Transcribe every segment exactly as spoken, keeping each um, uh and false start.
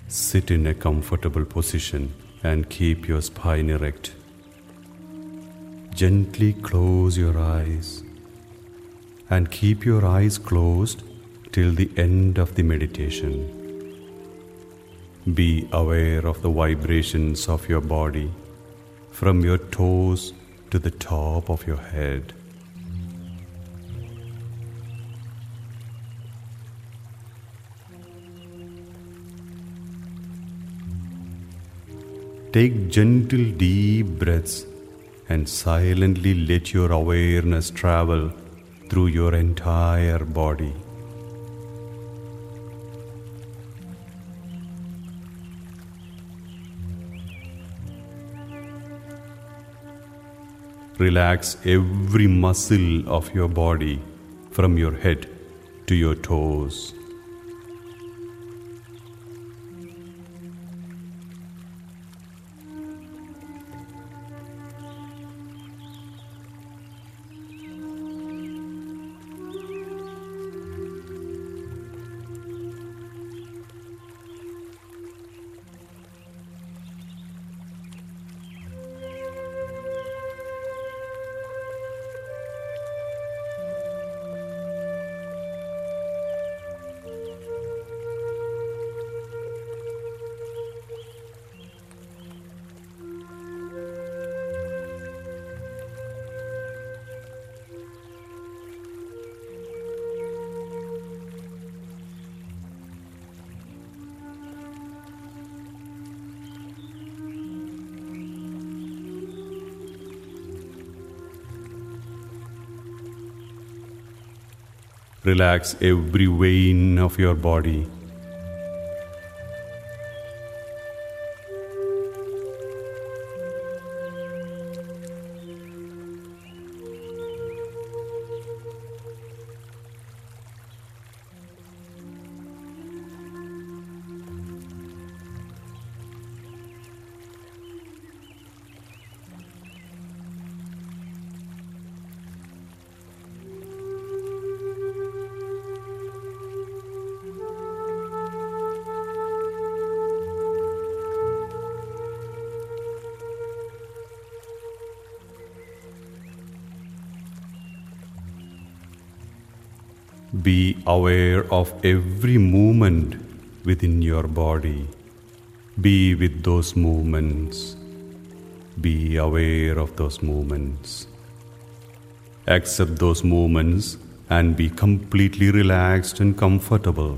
Sit in a comfortable position and keep your spine erect. Gently close your eyes and keep your eyes closed till the end of the meditation. Be aware of the vibrations of your body from your toes to the top of your head. Take gentle deep breaths and silently let your awareness travel through your entire body. Relax every muscle of your body from your head to your toes. Relax every vein of your body. Be aware of every movement within your body. Be with those movements. Be aware of those movements. Accept those movements and be completely relaxed and comfortable.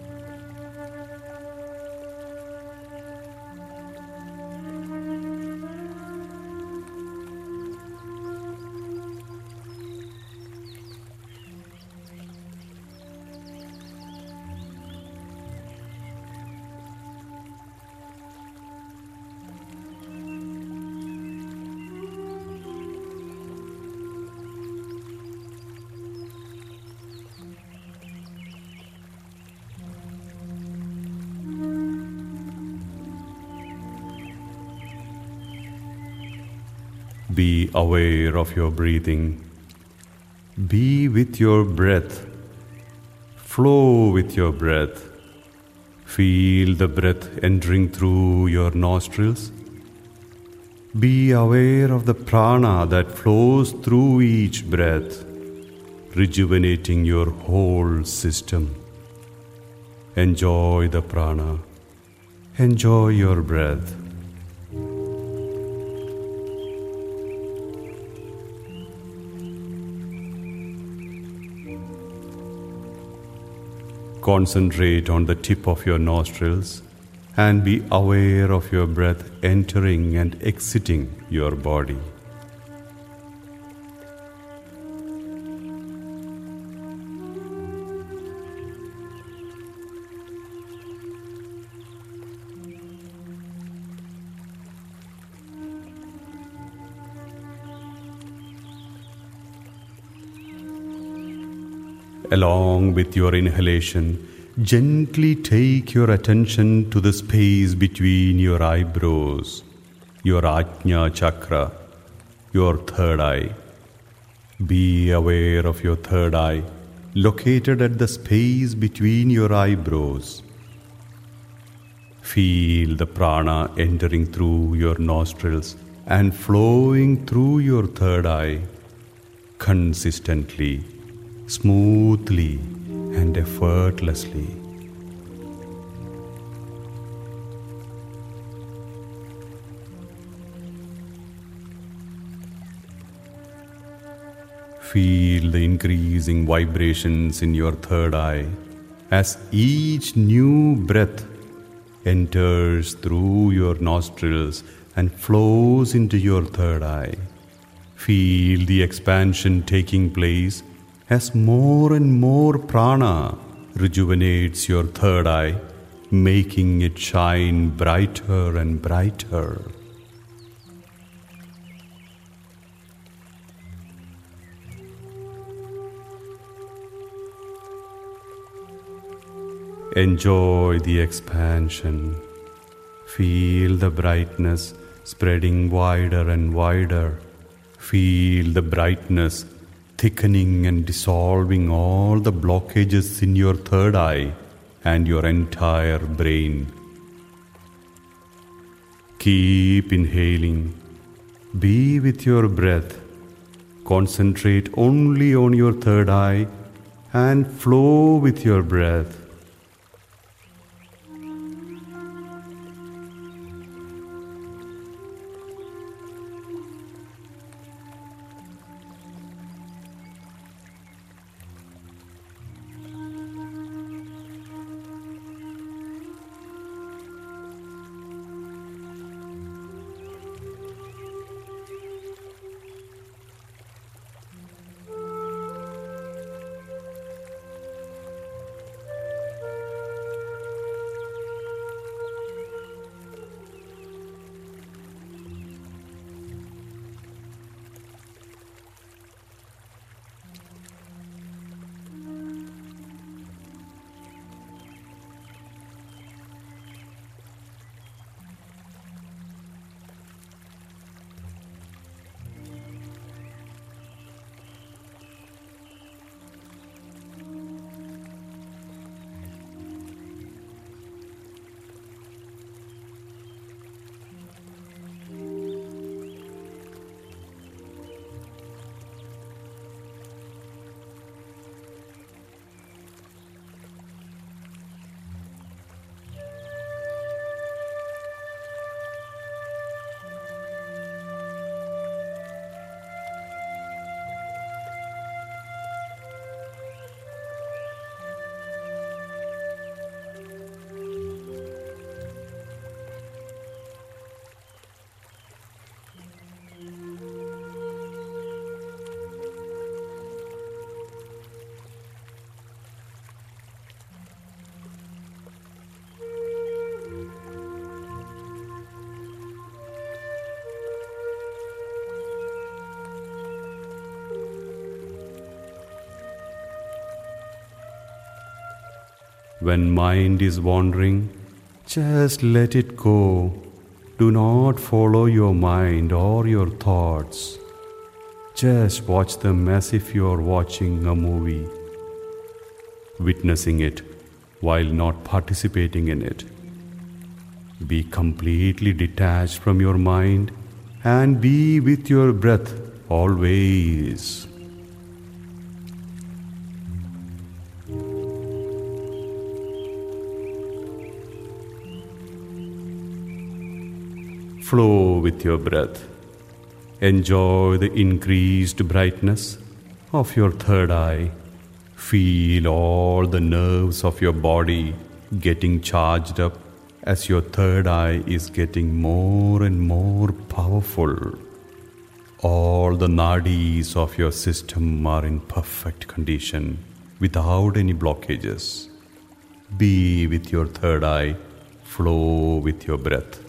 Be aware of your breathing. Be with your breath. Flow with your breath. Feel the breath entering through your nostrils. Be aware of the prana that flows through each breath, rejuvenating your whole system. Enjoy the prana. Enjoy your breath. Concentrate on the tip of your nostrils and be aware of your breath entering and exiting your body. Along with your inhalation, gently take your attention to the space between your eyebrows, your Ajna chakra, your third eye. Be aware of your third eye, located at the space between your eyebrows. Feel the prana entering through your nostrils and flowing through your third eye consistently, smoothly, and effortlessly. Feel the increasing vibrations in your third eye as each new breath enters through your nostrils and flows into your third eye. Feel the expansion taking place as more and more prana rejuvenates your third eye, making it shine brighter and brighter. Enjoy the expansion. Feel the brightness spreading wider and wider. Feel the brightness thickening and dissolving all the blockages in your third eye and your entire brain. Keep inhaling. Be with your breath. Concentrate only on your third eye and flow with your breath. When mind is wandering, just let it go. Do not follow your mind or your thoughts. Just watch them as if you are watching a movie, witnessing it while not participating in it. Be completely detached from your mind and be with your breath always. Flow with your breath. Enjoy the increased brightness of your third eye. Feel all the nerves of your body getting charged up as your third eye is getting more and more powerful. All the nadis of your system are in perfect condition without any blockages. Be with your third eye. Flow with your breath.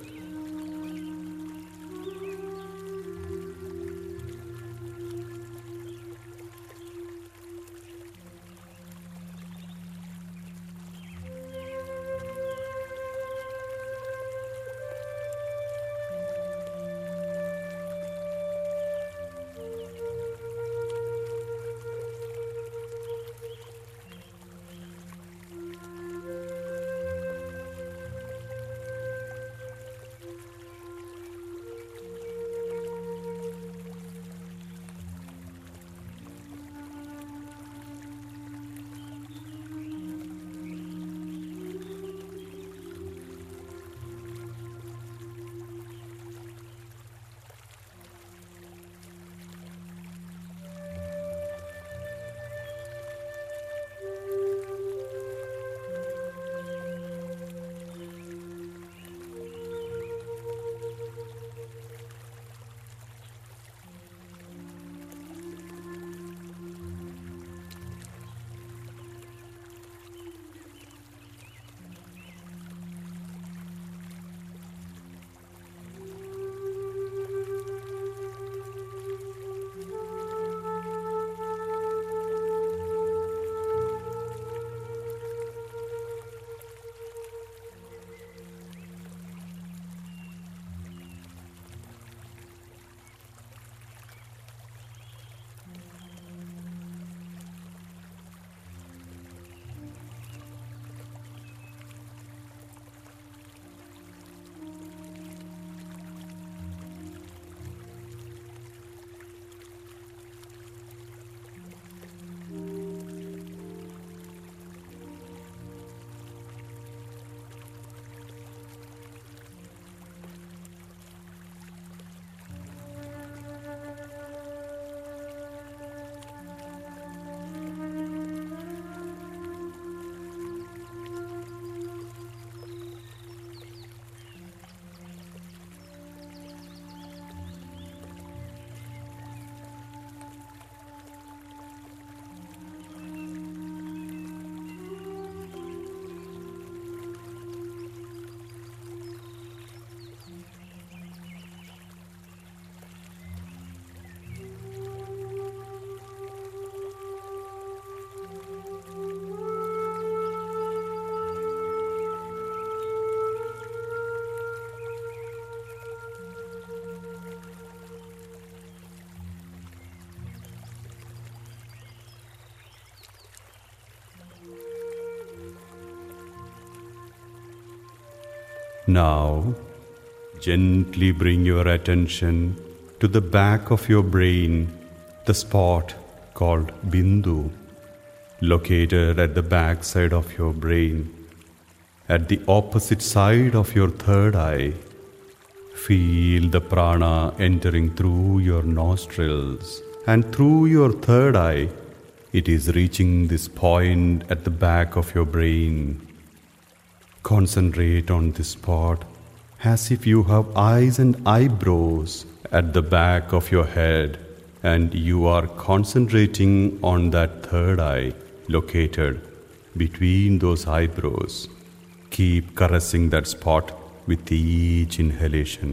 Now, gently bring your attention to the back of your brain, the spot called Bindu, located at the back side of your brain, at the opposite side of your third eye. Feel the prana entering through your nostrils, and through your third eye, it is reaching this point at the back of your brain. Concentrate on this spot as if you have eyes and eyebrows at the back of your head, and you are concentrating on that third eye located between those eyebrows. Keep caressing that spot with each inhalation.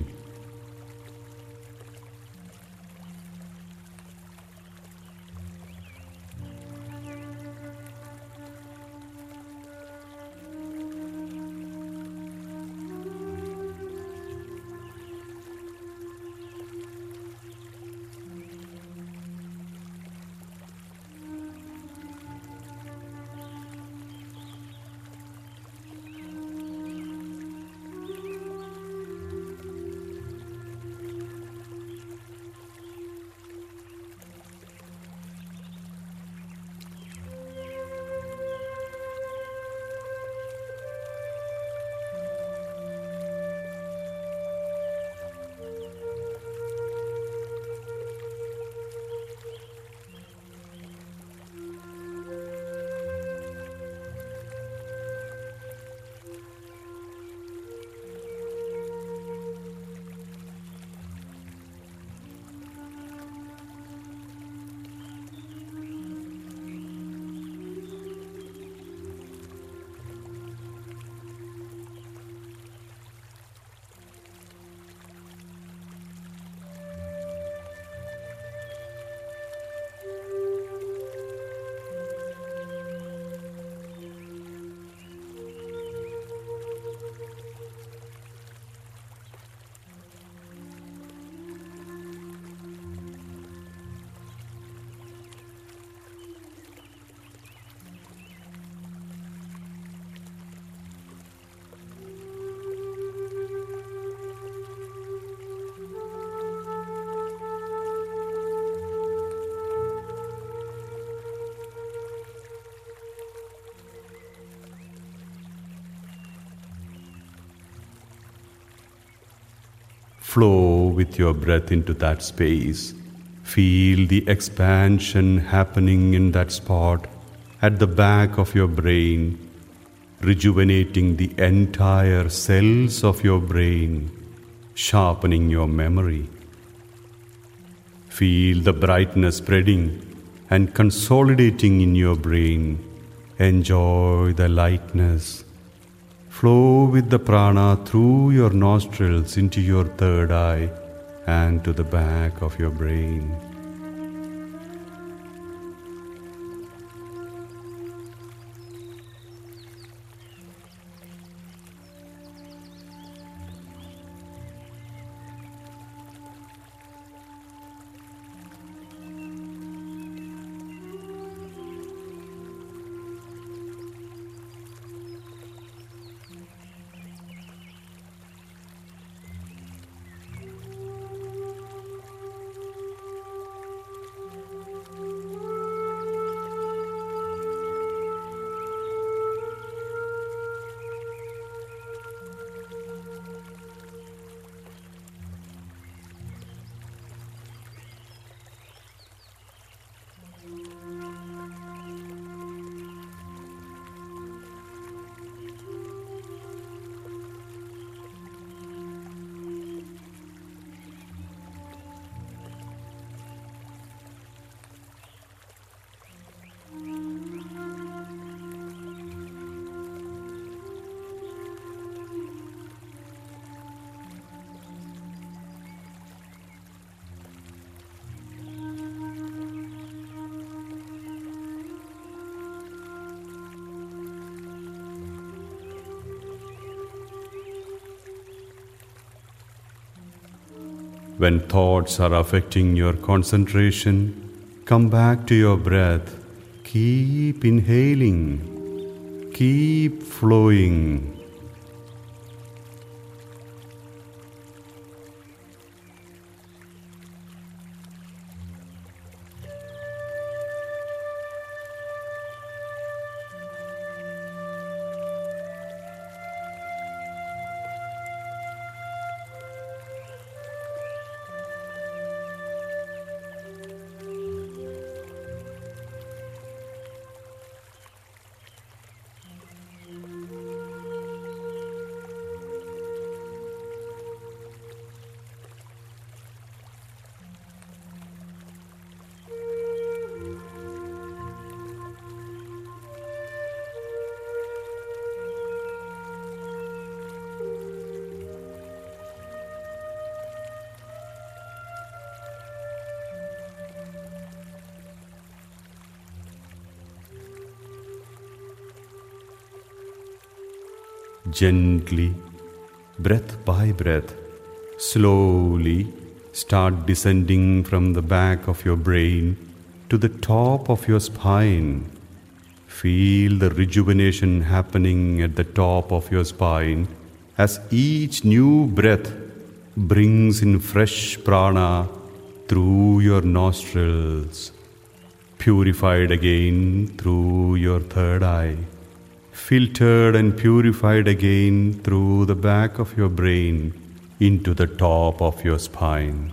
Flow with your breath into that space. Feel the expansion happening in that spot at the back of your brain, rejuvenating the entire cells of your brain, sharpening your memory. Feel the brightness spreading and consolidating in your brain. Enjoy the lightness. Flow with the prana through your nostrils into your third eye and to the back of your brain. When thoughts are affecting your concentration, come back to your breath. Keep inhaling. Keep flowing. Gently, breath by breath, slowly start descending from the back of your brain to the top of your spine. Feel the rejuvenation happening at the top of your spine as each new breath brings in fresh prana through your nostrils, purified again through your third eye, filtered and purified again through the back of your brain into the top of your spine.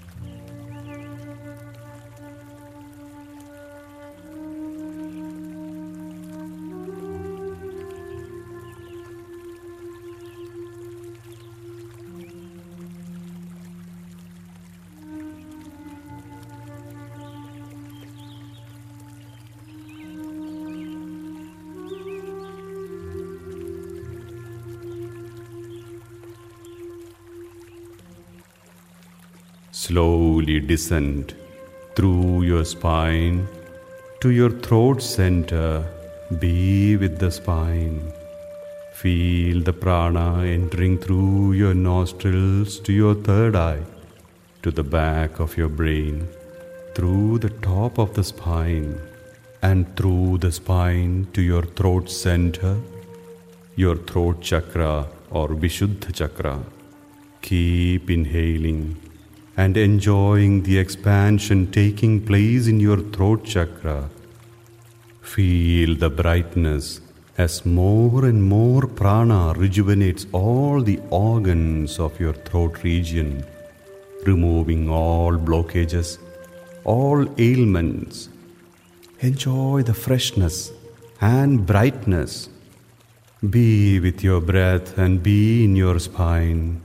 Slowly descend through your spine to your throat center. Be with the spine. Feel the prana entering through your nostrils to your third eye, to the back of your brain, through the top of the spine, and through the spine to your throat center, your throat chakra or Vishuddha chakra. Keep inhaling and enjoying the expansion taking place in your throat chakra. Feel the brightness as more and more prana rejuvenates all the organs of your throat region, removing all blockages, all ailments. Enjoy the freshness and brightness. Be with your breath and be in your spine.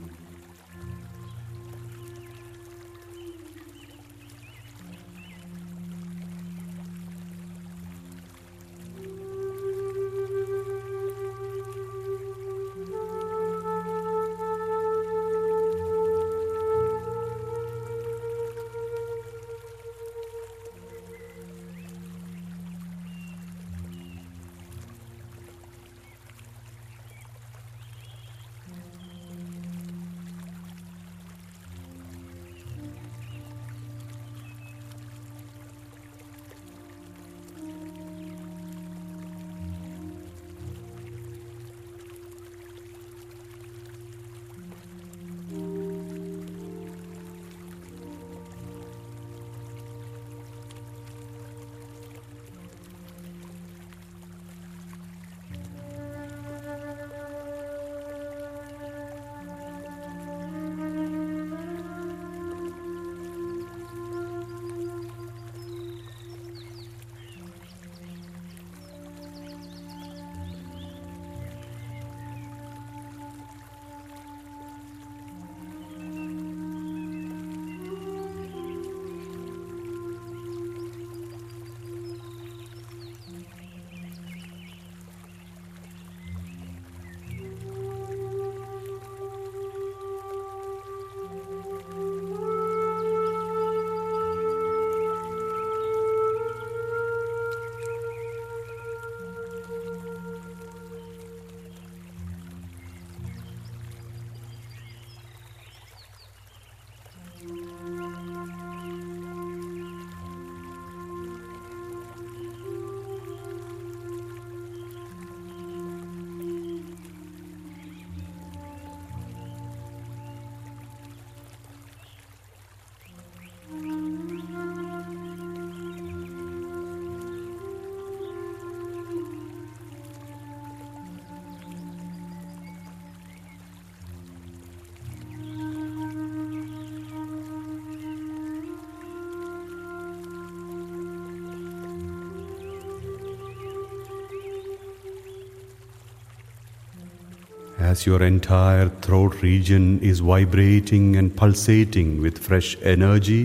As your entire throat region is vibrating and pulsating with fresh energy,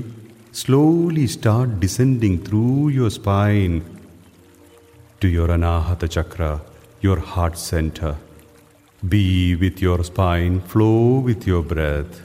slowly start descending through your spine to your Anahata chakra, your heart center. Be with your spine, flow with your breath.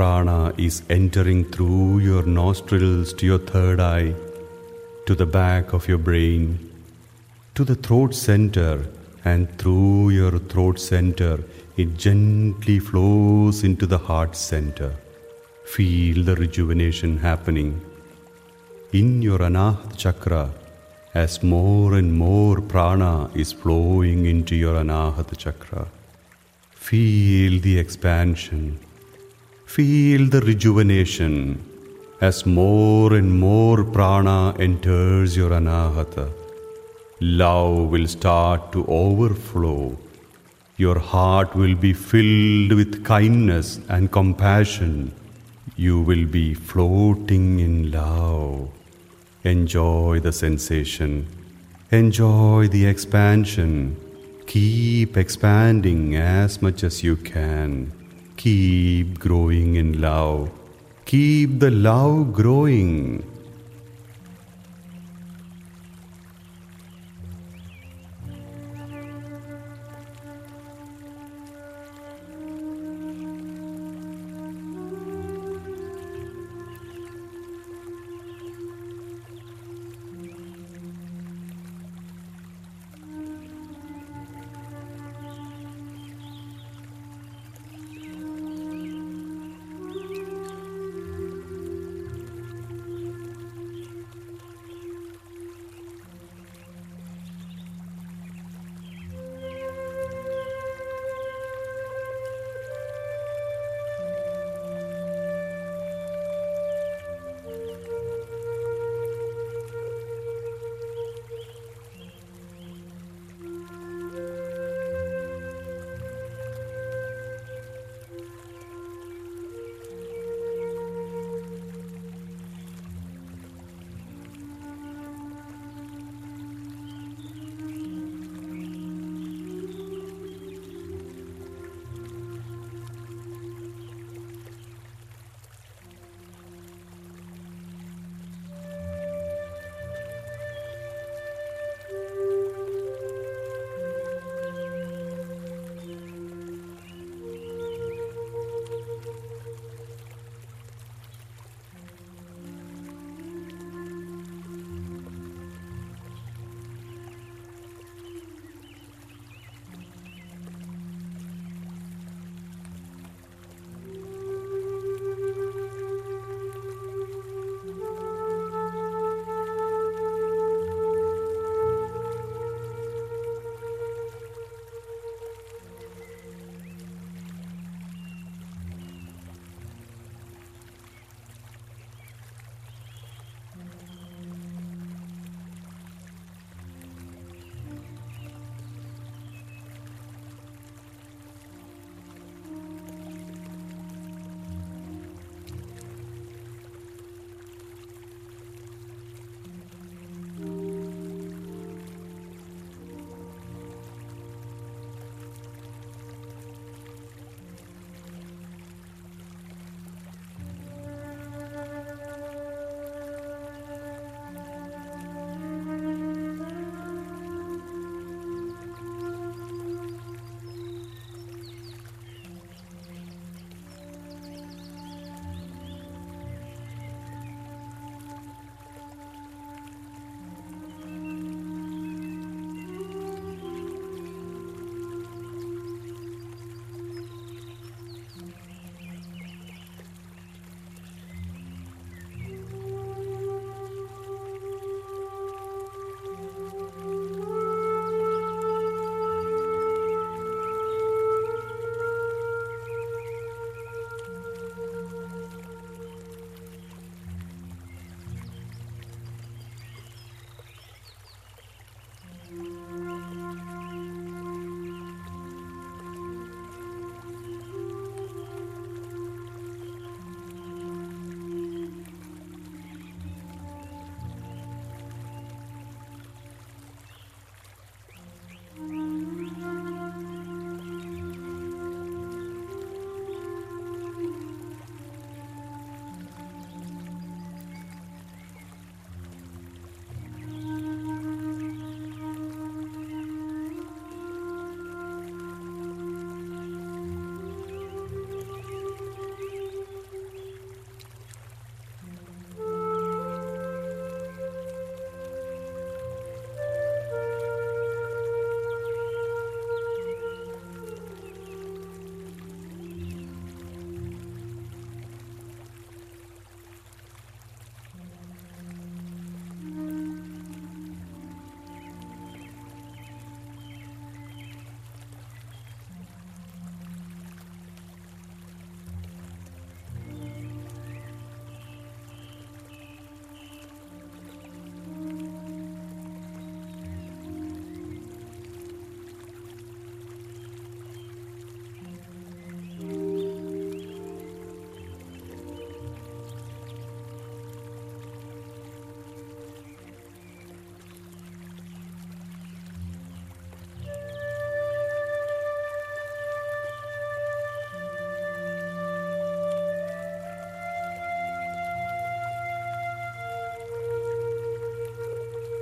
prana is entering through your nostrils to your third eye, to the back of your brain, to the throat center, and through your throat center, it gently flows into the heart center. Feel the rejuvenation happening in your Anahata Chakra as more and more prana is flowing into your Anahata Chakra. Feel the expansion. Feel the rejuvenation as more and more prana enters your Anahata. Love will start to overflow. Your heart will be filled with kindness and compassion. You will be floating in love. Enjoy the sensation. Enjoy the expansion. Keep expanding as much as you can. Keep growing in love. Keep the love growing.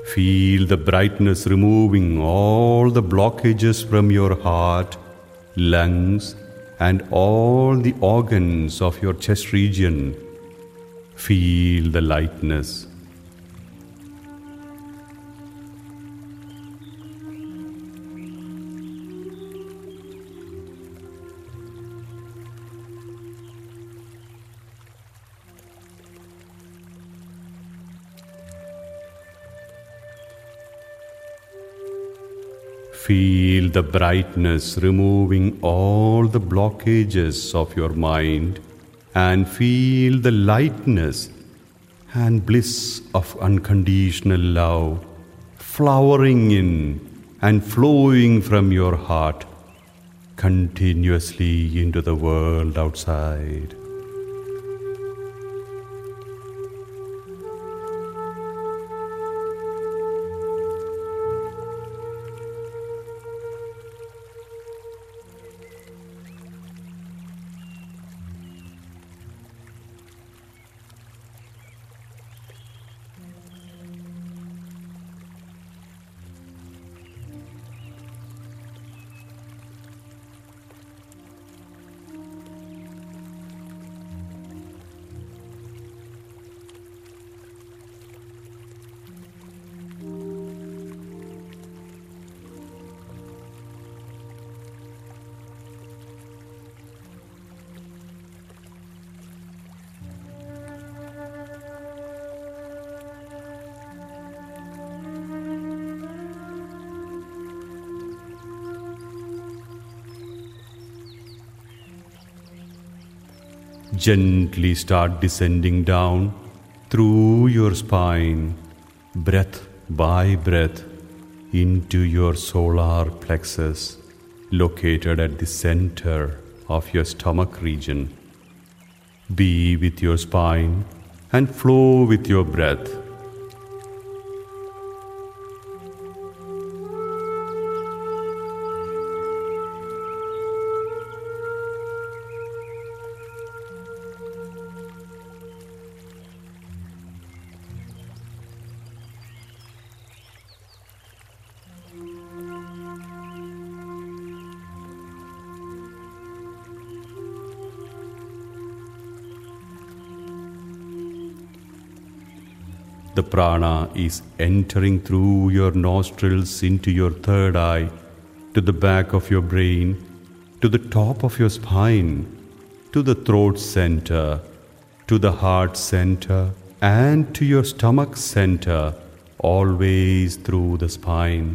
Feel the brightness removing all the blockages from your heart, lungs, and all the organs of your chest region. Feel the lightness. Feel the brightness removing all the blockages of your mind, and feel the lightness and bliss of unconditional love flowering in and flowing from your heart continuously into the world outside. Gently start descending down through your spine, breath by breath, into your solar plexus, located at the center of your stomach region. Be with your spine and flow with your breath. The prana is entering through your nostrils into your third eye, to the back of your brain, to the top of your spine, to the throat center, to the heart center, and to your stomach center, always through the spine.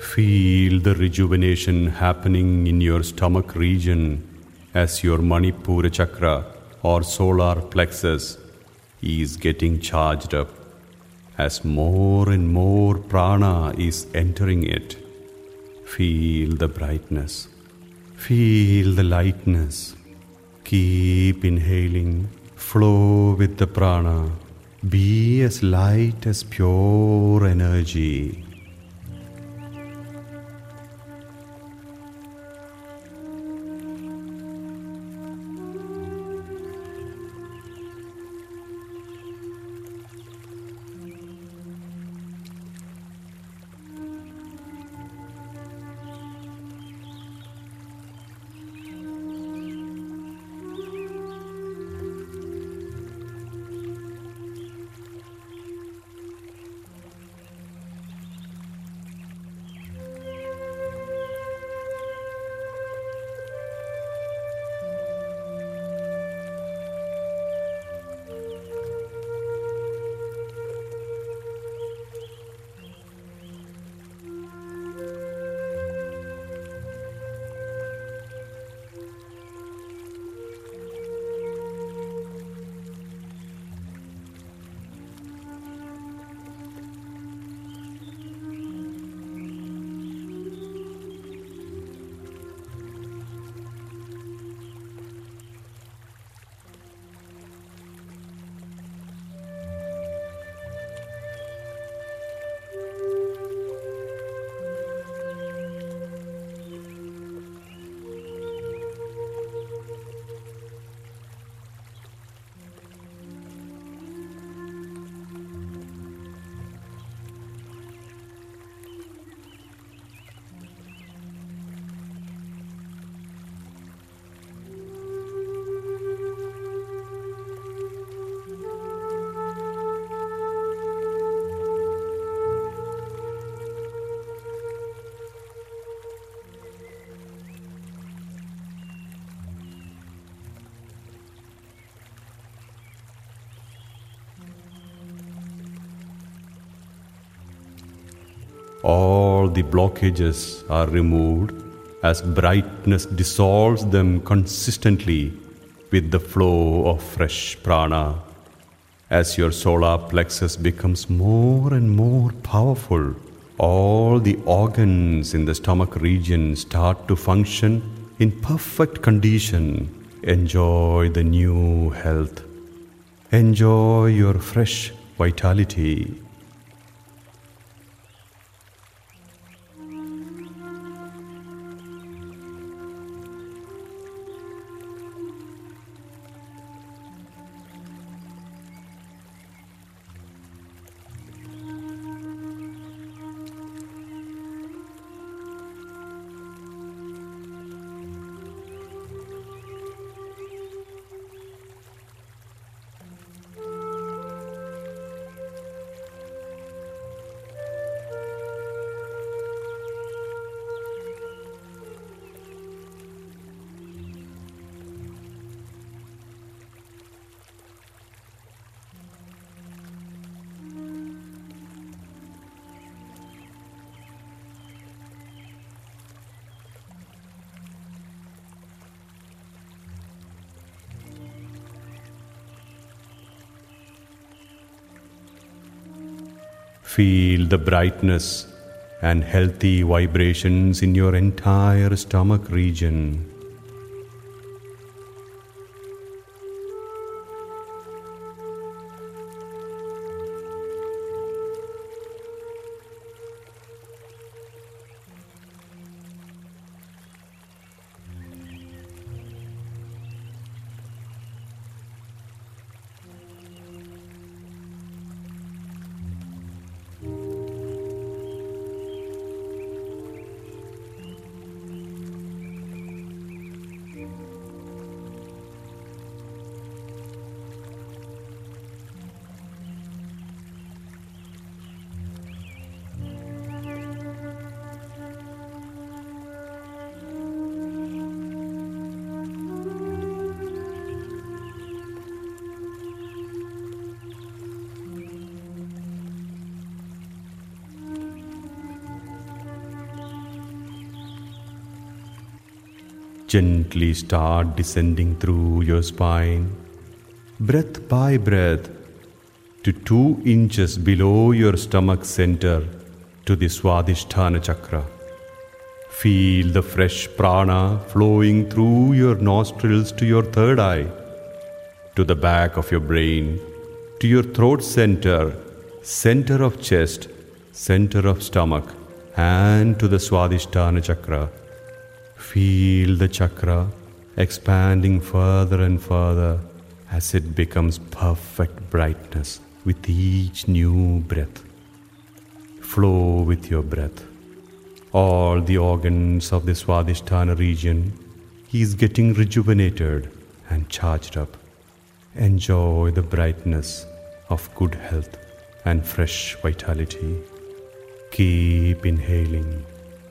Feel the rejuvenation happening in your stomach region as your Manipura chakra or solar plexus is getting charged up. As more and more prana is entering it, feel the brightness, feel the lightness. Keep inhaling, flow with the prana. Be as light as pure energy. All the blockages are removed as brightness dissolves them consistently with the flow of fresh prana. As your solar plexus becomes more and more powerful, all the organs in the stomach region start to function in perfect condition. Enjoy the new health. Enjoy your fresh vitality. Feel the brightness and healthy vibrations in your entire stomach region. Gently start descending through your spine, breath by breath, to two inches below your stomach center, to the Swadhisthana chakra. Feel the fresh prana flowing through your nostrils to your third eye, to the back of your brain, to your throat center, center of chest, center of stomach, and to the Swadhisthana chakra. Feel the chakra expanding further and further as it becomes perfect brightness with each new breath. Flow with your breath. All the organs of the Swadhisthana region is getting rejuvenated and charged up. Enjoy the brightness of good health and fresh vitality. Keep inhaling.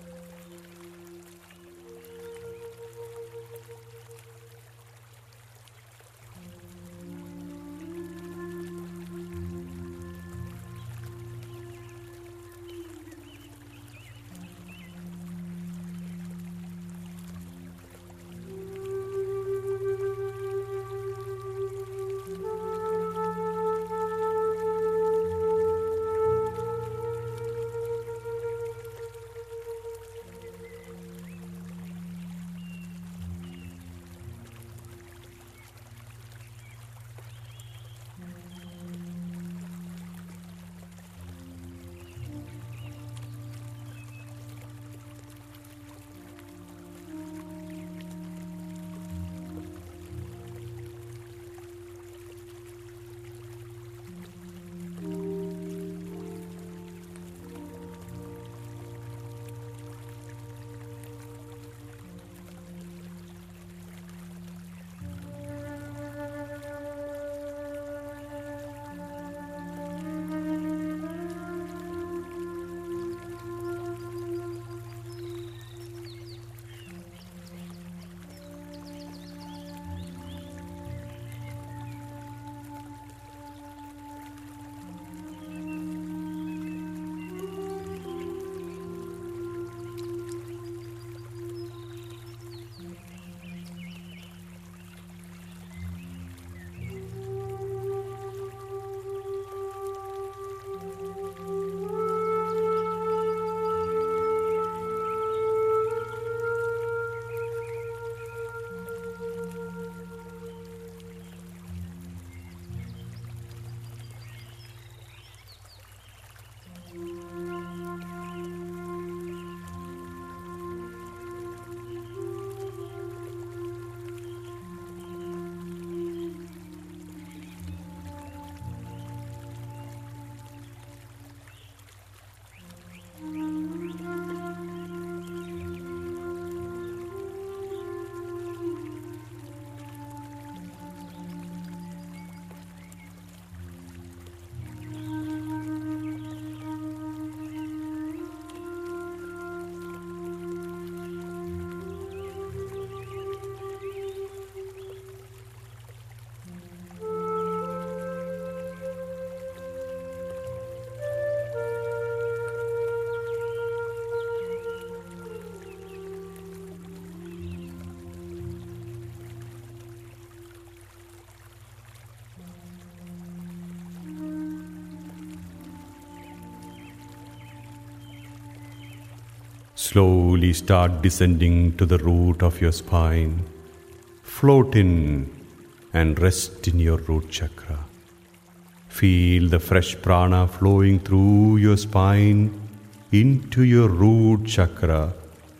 Slowly start descending to the root of your spine. Float in and rest in your root chakra. Feel the fresh prana flowing through your spine into your root chakra,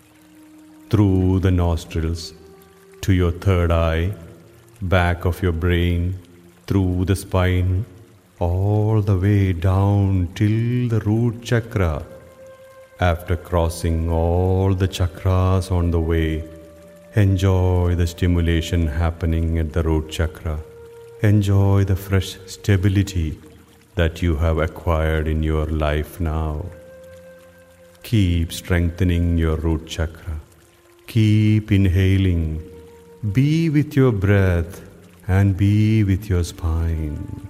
through the nostrils, to your third eye, back of your brain, through the spine, all the way down till the root chakra. After crossing all the chakras on the way, enjoy the stimulation happening at the root chakra. Enjoy the fresh stability that you have acquired in your life now. Keep strengthening your root chakra. Keep inhaling. Be with your breath and be with your spine.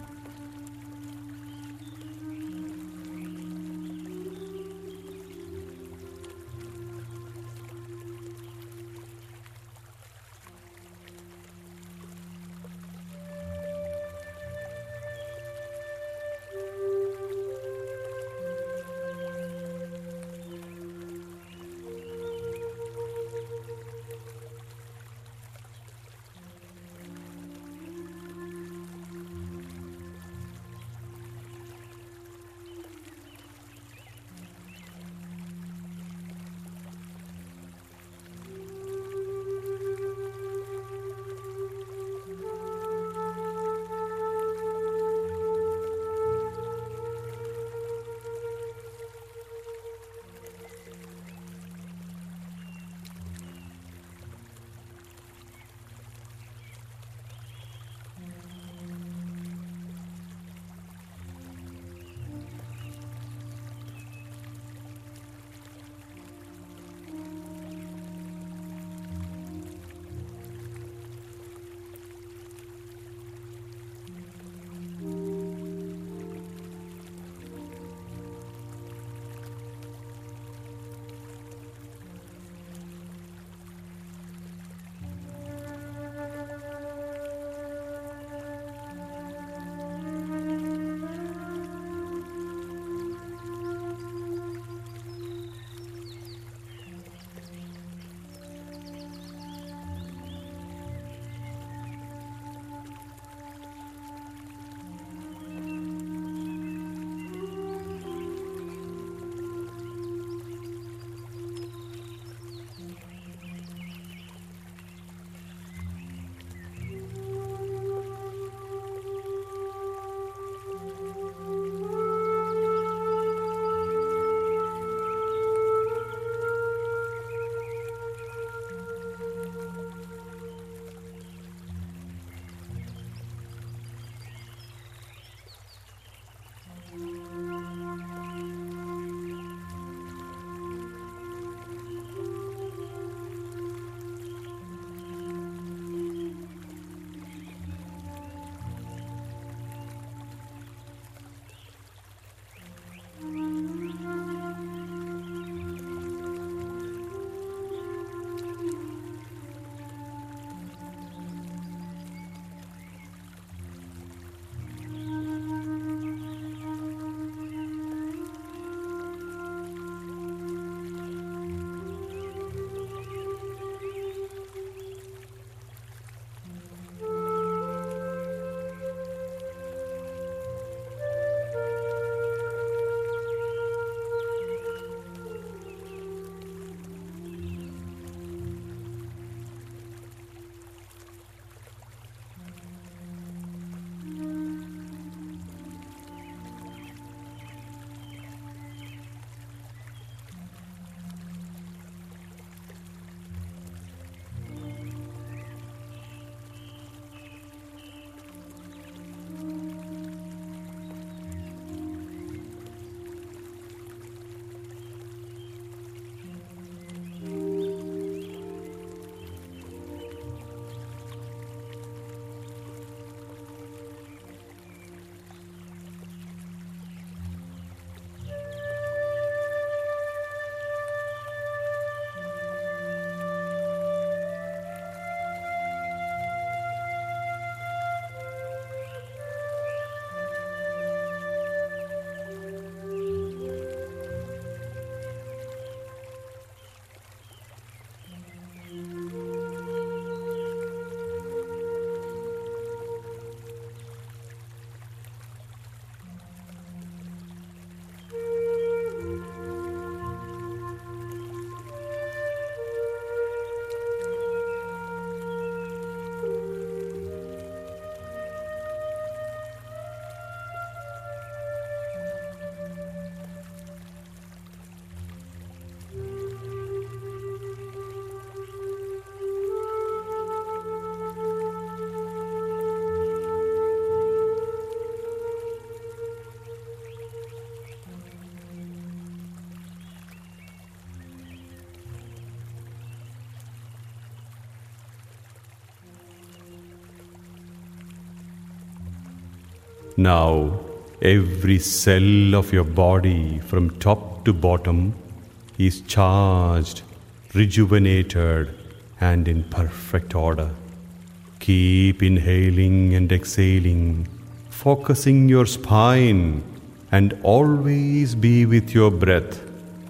Now, every cell of your body from top to bottom is charged, rejuvenated, and in perfect order. Keep inhaling and exhaling, focusing your spine, and always be with your breath.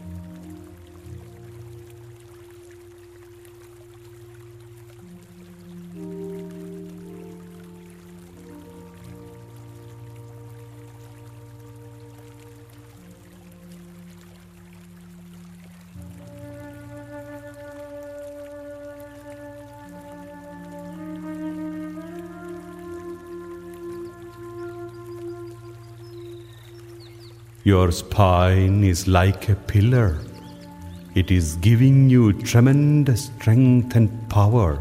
Your spine is like a pillar. It is giving you tremendous strength and power.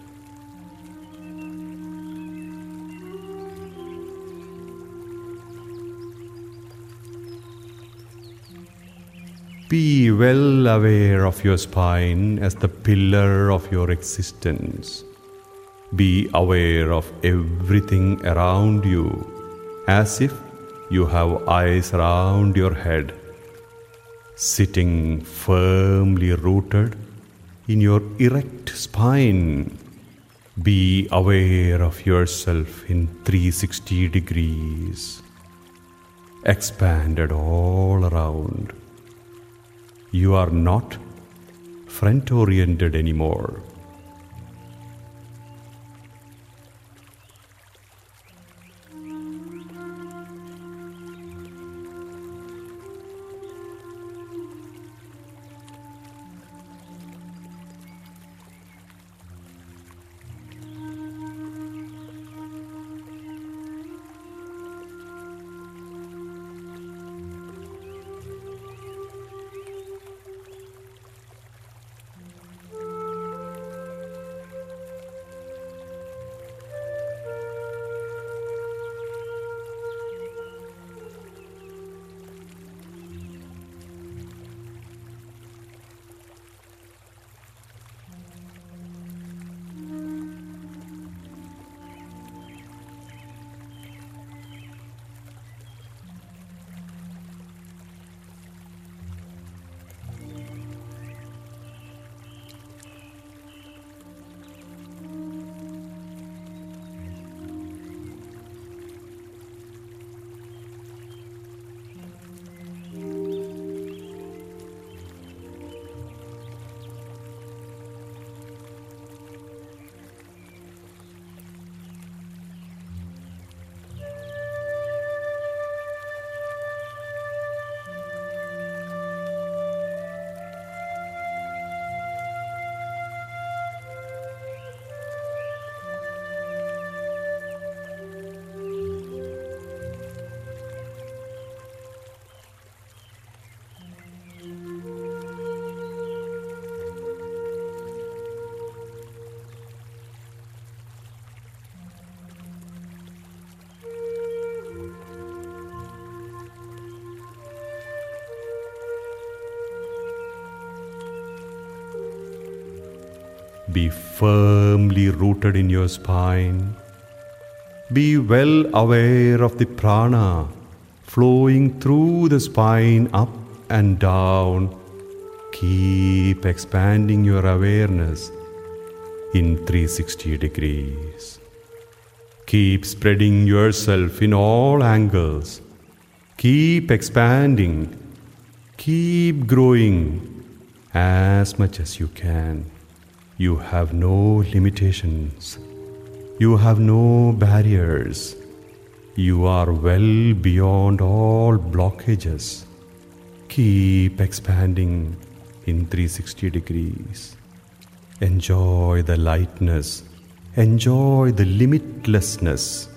Be well aware of your spine as the pillar of your existence. Be aware of everything around you as if you have eyes around your head, sitting firmly rooted in your erect spine. Be aware of yourself in three hundred sixty degrees, expanded all around. You are not front-oriented anymore. Be firmly rooted in your spine. Be well aware of the prana flowing through the spine up and down. Keep expanding your awareness in three hundred sixty degrees. Keep spreading yourself in all angles. Keep expanding. Keep growing as much as you can. You have no limitations. You have no barriers. You are well beyond all blockages. Keep expanding in three hundred sixty degrees. Enjoy the lightness. Enjoy the limitlessness.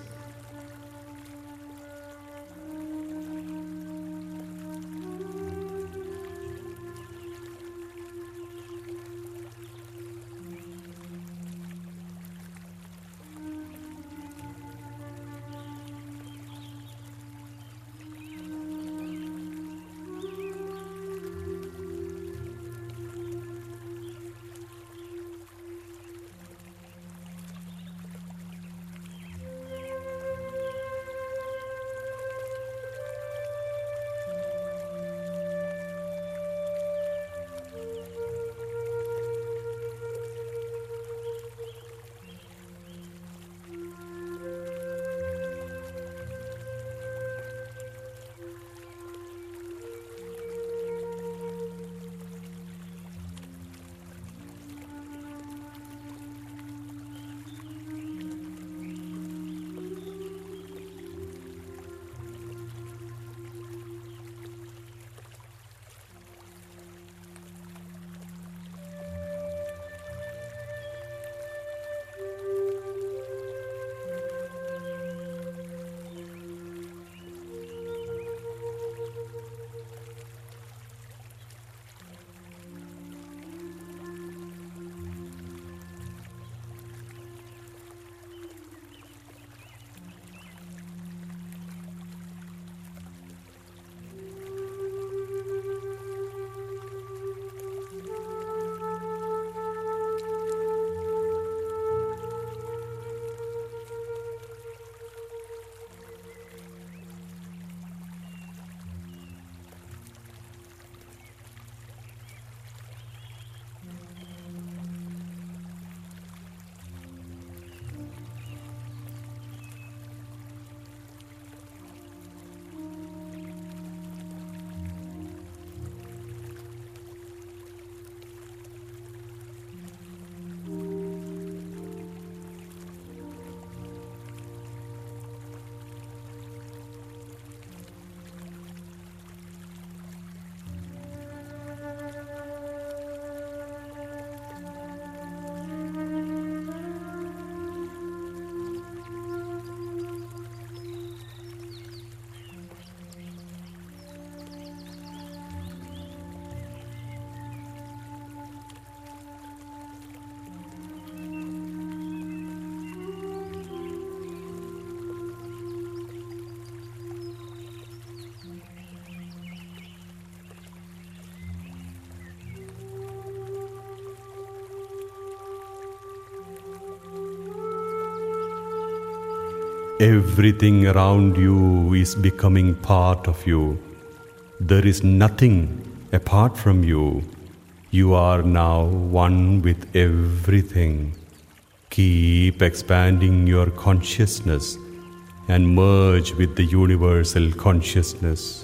Everything around you is becoming part of you. There is nothing apart from you. You are now one with everything. Keep expanding your consciousness and merge with the universal consciousness.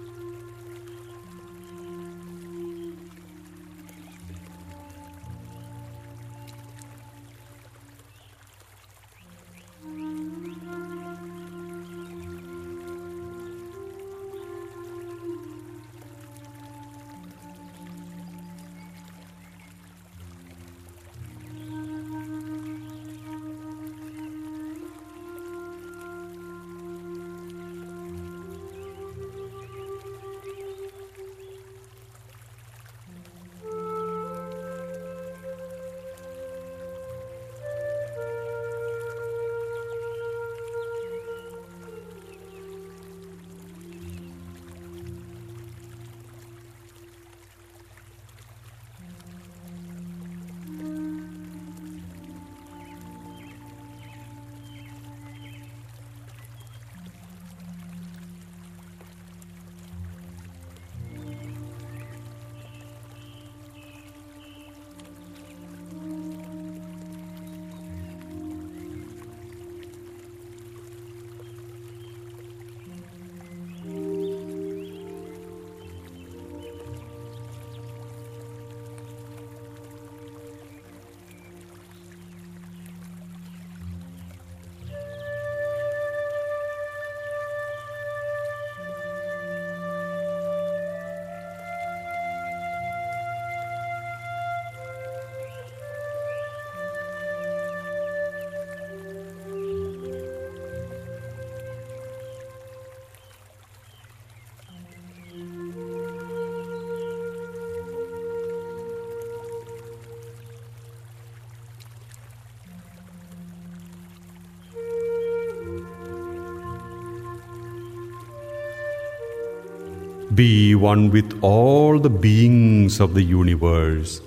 Be one with all the beings of the universe.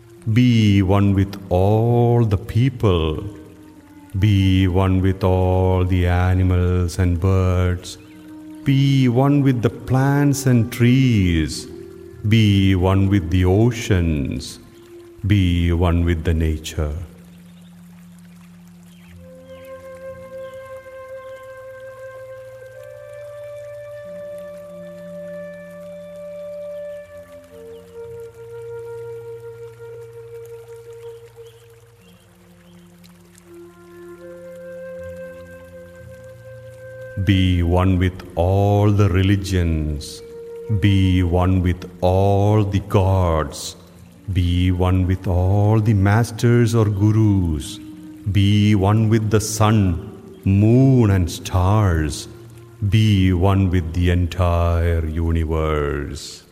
Be one with all the people. Be one with all the animals and birds. Be one with the plants and trees. Be one with the oceans. Be one with the nature. Be one with all the religions. Be one with all the gods. Be one with all the masters or gurus. Be one with the sun, moon and stars. Be one with the entire universe.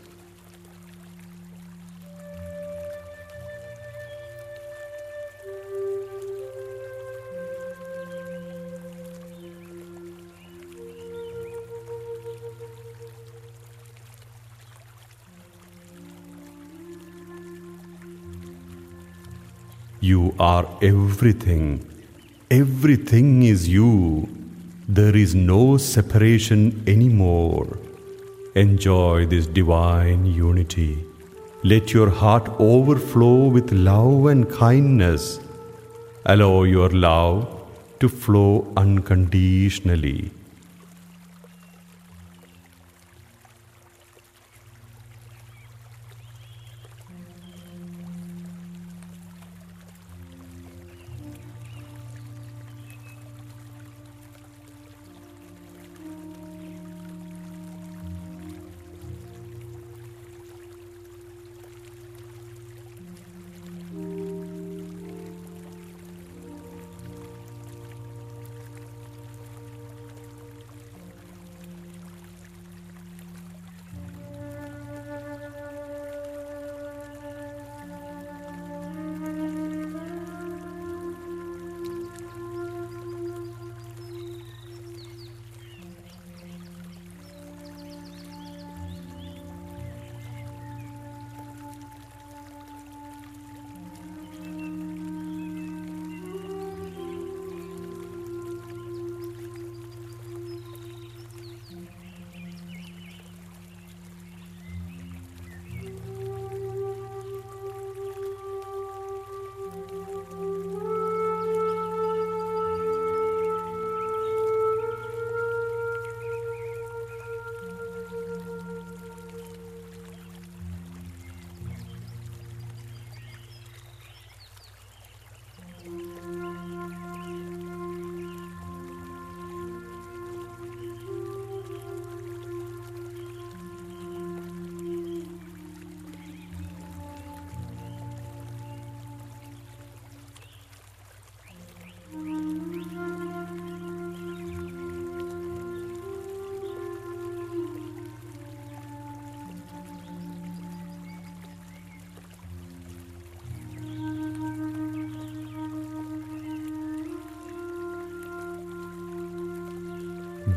You are everything. Everything is you. There is no separation anymore. Enjoy this divine unity. Let your heart overflow with love and kindness. Allow your love to flow unconditionally.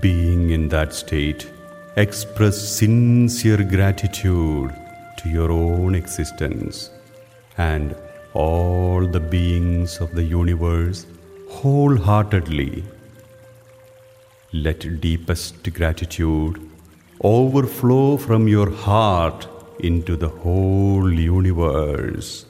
Being in that state, express sincere gratitude to your own existence and all the beings of the universe wholeheartedly. Let deepest gratitude overflow from your heart into the whole universe.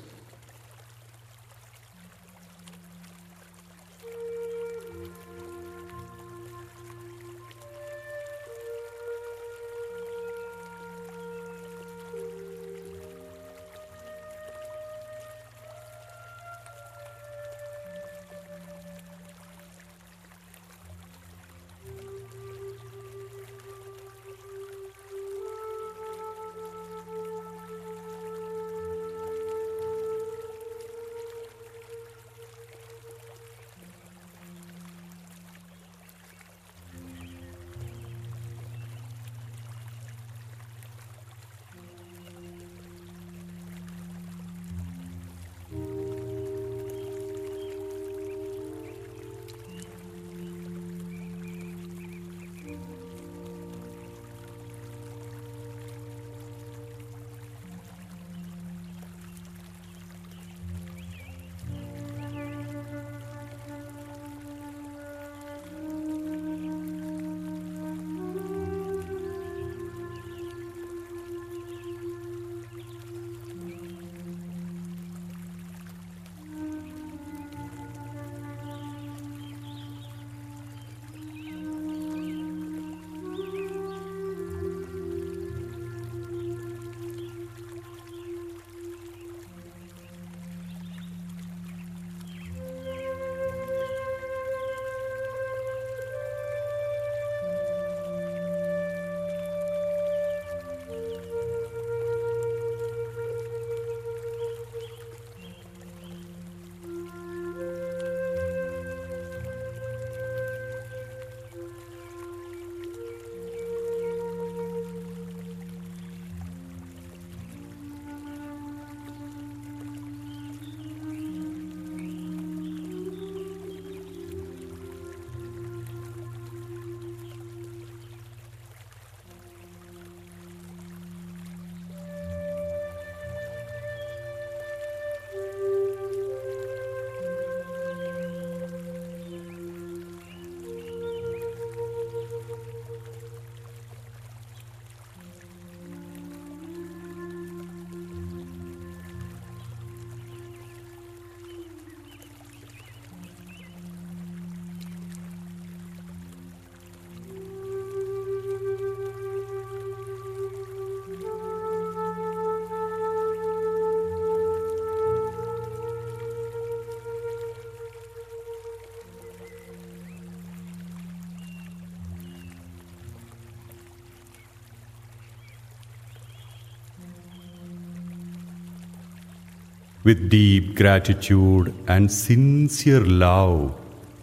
With deep gratitude and sincere love,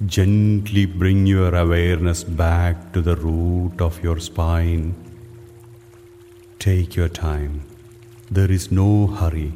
gently bring your awareness back to the root of your spine. Take your time. There is no hurry.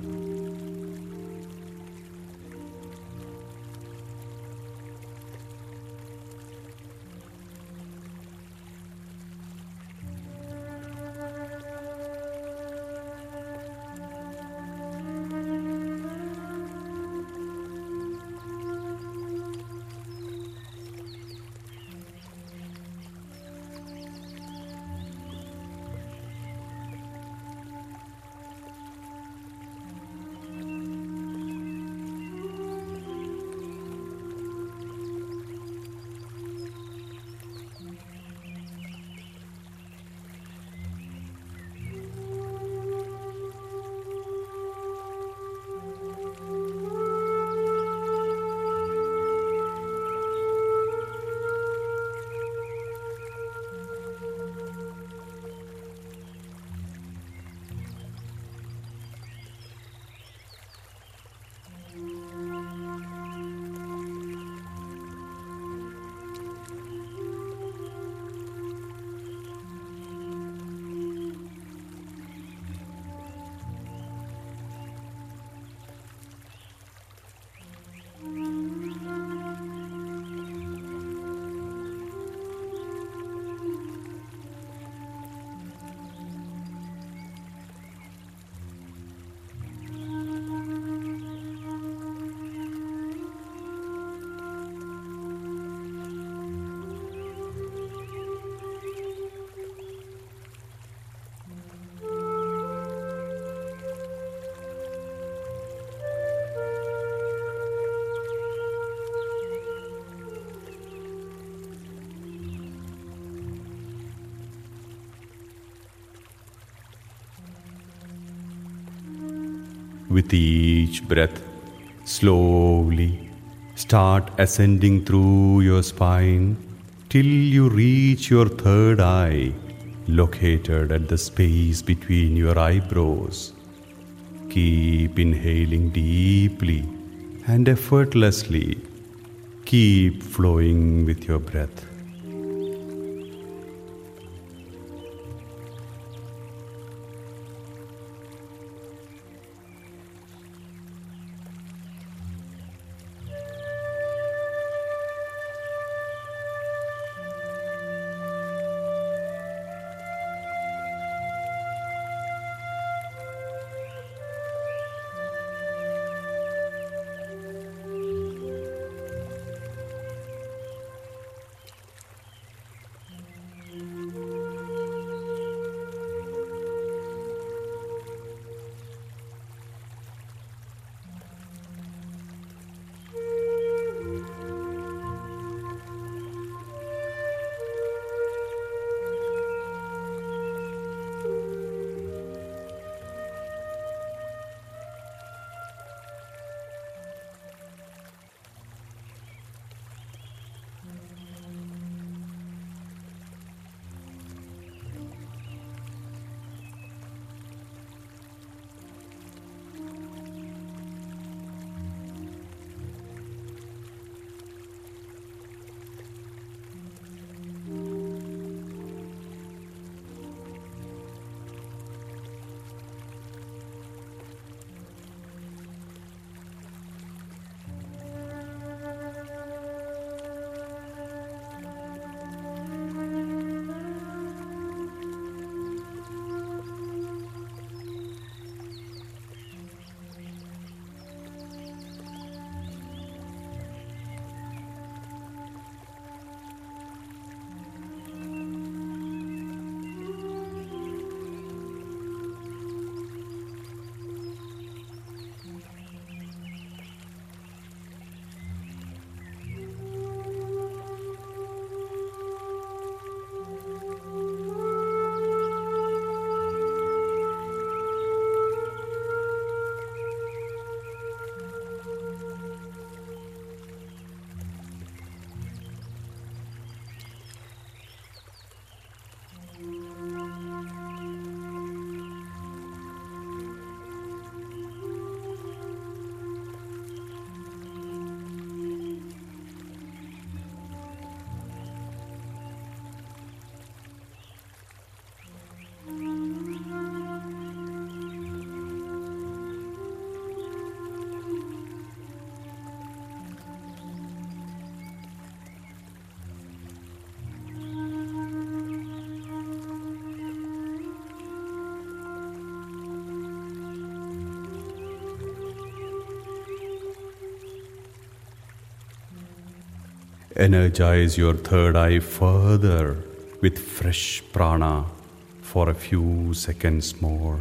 With each breath, slowly start ascending through your spine till you reach your third eye, located at the space between your eyebrows. Keep inhaling deeply and effortlessly. Keep flowing with your breath. Energize your third eye further with fresh prana for a few seconds more.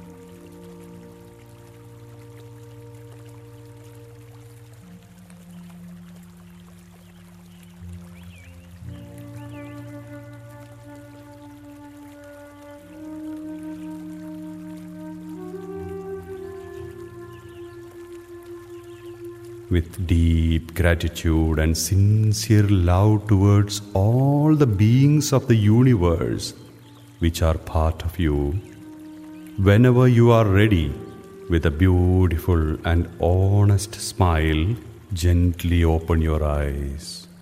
With deep gratitude and sincere love towards all the beings of the universe which are part of you, whenever you are ready, with a beautiful and honest smile, gently open your eyes.